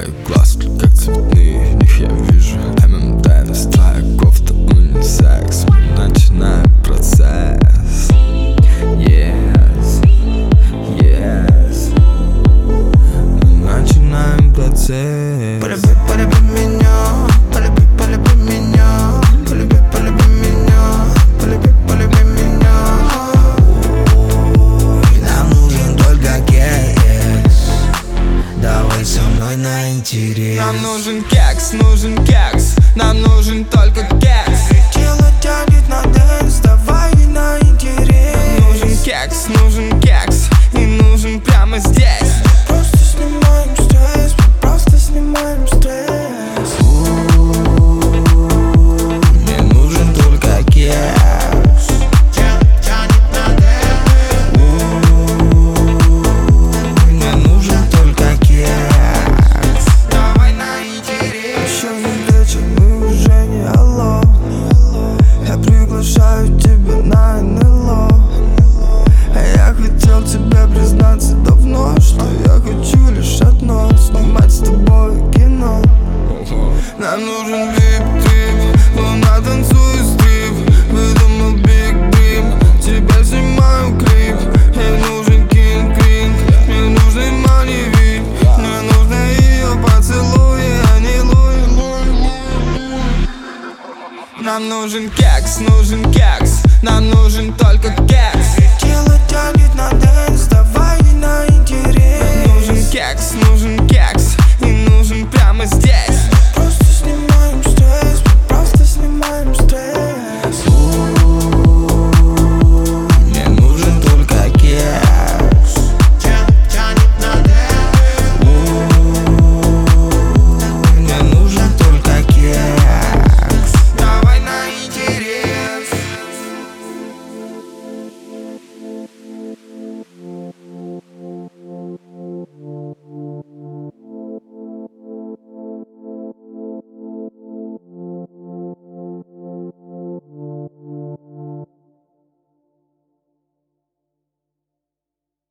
Твои глазки как цветные, в них я вижу ММДМС. Твоя кофта унисекс, мы начинаем процесс. Yes, yes, мы начинаем процесс. Полюби меня, полюби меня, полюби меня, полюби меня. Нам нужен только кекс, давай со мной на интерес. Нам нужен кекс, нам нужен только кекс. Тело тянет на дэнс, давай на интерес. Нужен кекс, и нужен прямо здесь. Просто снимаем стресс, просто снимаем стресс. Мне нужен только кекс. Мне нужен только кекс. Давай на интерес. Еще не вечер, мы уже не алло. Я приглашаю тебя на НЛО. Я хотел тебе признаться давно, что я хочу лишь одно — снимать с тобой кино. Нам нужен вип-трип, луна танцует стрип. Выдумал биг дрим, тебя снимаю клип. Ей нужен кинг-кринг, мне нужен маневик. Мне нужны ее поцелуи, а не луи. Нам нужен кекс, нам нужен только